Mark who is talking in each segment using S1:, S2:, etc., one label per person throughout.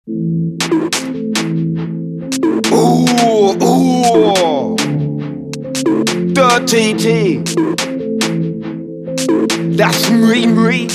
S1: Ooh. Dirty T. That's Marie.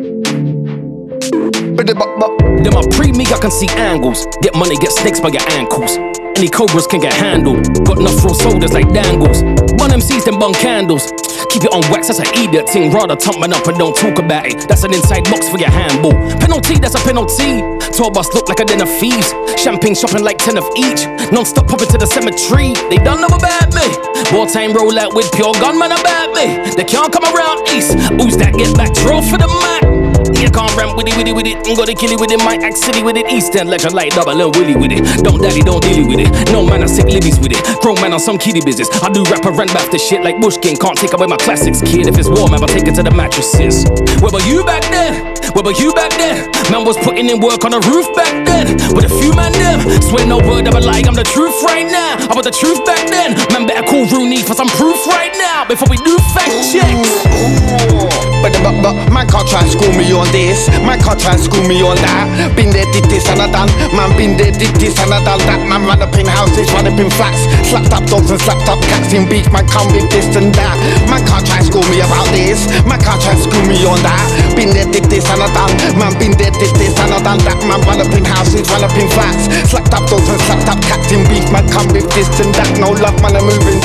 S2: Them a pre-me, I can see angles. Get money, get snakes by your ankles. Any cobras can get handled. Got enough raw soldiers like dangles. Bun MCs, them bun candles. Keep it on wax, that's an idiot thing. Rather tump man up and don't talk about it. That's an inside box for your handball. Penalty, that's a penalty. 12 bus look like a den of thieves. Champagne shopping like 10 of each. Non-stop popping to the cemetery. They don't know about me. Wartime roll out with pure gunmen about me. They can't come around east. Who's that get back? Draw for the Mac. You can't ramp with it, ain't got to kill it with it, might act silly with it. East End legend like double and Willy with it. Don't daddy, don't dilly with it. No man, I sick libbies with it. Grown man on some kiddie business. I do rap and run back the shit like Bush King. Can't take away my classics, kid. If it's warm, I'll take it to the mattresses. Where were you back then? Where were you back then? Man was putting in work on the roof back then. With a few man them. Swear no word of a lie, I'm the truth right now. I was the truth back then. Man better call Rooney for some proof right now before we do fact checks.
S1: But man can't try and school me on this. Man can't try and school me on that. Been there, did this and I done. Man been there, did this and I done that. Man run up in houses, run up in flats. Slapped up dogs and slapped up cats in beef. Man come with this and that. Man can't try and school me about this. Man can't try and school me on that. Been there, did this and I done. Man been there, did this and I done that. Man run up in houses, run up in flats. Slapped up dogs and slapped up cats in beef. Man come with this and that. No love, man, I'm moving.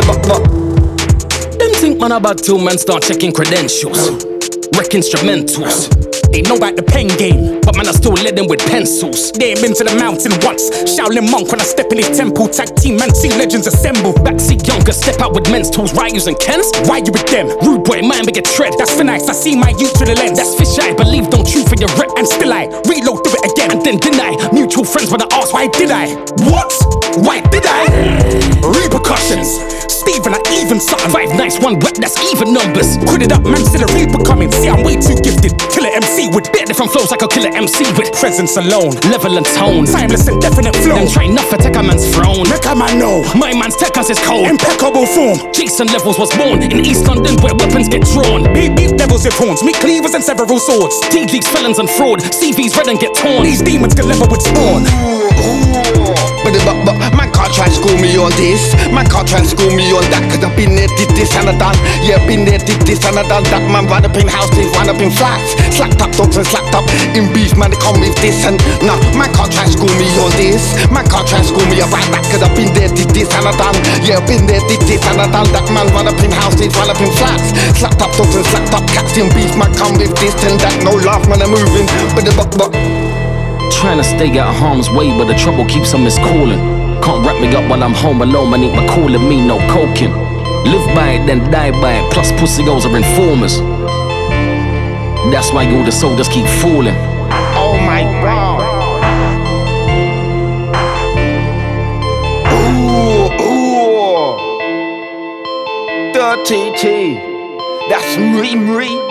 S2: Them think man about till man start checking credentials. Wreck instrumentals.
S3: They know about the pen game, but man I still led them with pencils. They ain't been to the mountain once. Shaolin monk when I step in his temple. Tag team man, see legends assemble.
S2: Backseat younger, step out with men's tools, Ryus and Kens.
S3: Why you with them?
S2: Rude boy, man, get tread.
S3: That's for nice, I see my youth through the lens.
S2: That's fish I believe, don't true for your rep.
S3: And still I reload, do it again.
S2: And then deny. Mutual friends when I ask,
S3: why did I?
S2: What?
S3: Why did I? Repercussions. Steven, I even something.
S2: 5 nice, 1 wet, that's even numbers.
S3: Quit it up, man, still a reaper coming. See, I'm way too gifted. Killer MC with
S2: bit different flows like a killer MC with
S3: presence alone,
S2: level and tone,
S3: timeless and definite flow.
S2: Them try enough for take a man's throne.
S3: Make a man know.
S2: My man's tech us is cold.
S3: Impeccable form.
S2: Jason Levels was born in East London where weapons get drawn.
S3: Big devils with horns, meet cleavers and several swords.
S2: DG's felons and fraud, CV's red and get torn.
S3: These demons can level with spawn.
S1: But man can't try and school me on this. Man can't try and school me on that. Cause I've been there, did this and I done. Yeah, been there, did this and I done that. Man run up in houses, run up in flats. Slapped up dogs and slapped up in beef. Man they come with this and nah. Man can't try and school me on this. Man can't try and school me about that. Cause I've been there, did this and I done. Yeah, been there, did this and I done that. Man run up in houses, run up in flats. Slapped up dogs and slapped up cats in beef. Man come with this and that. No laugh, man, I'm moving. But
S2: trying to stay out of harm's way, but the trouble keeps on miscalling. Can't wrap me up while I'm home alone, man ain't calling me no coking. Live by it, then die by it, plus pussy girls are informers. That's why all the soldiers keep falling.
S1: Oh my God. Ooh. Dirty T. That's Marie.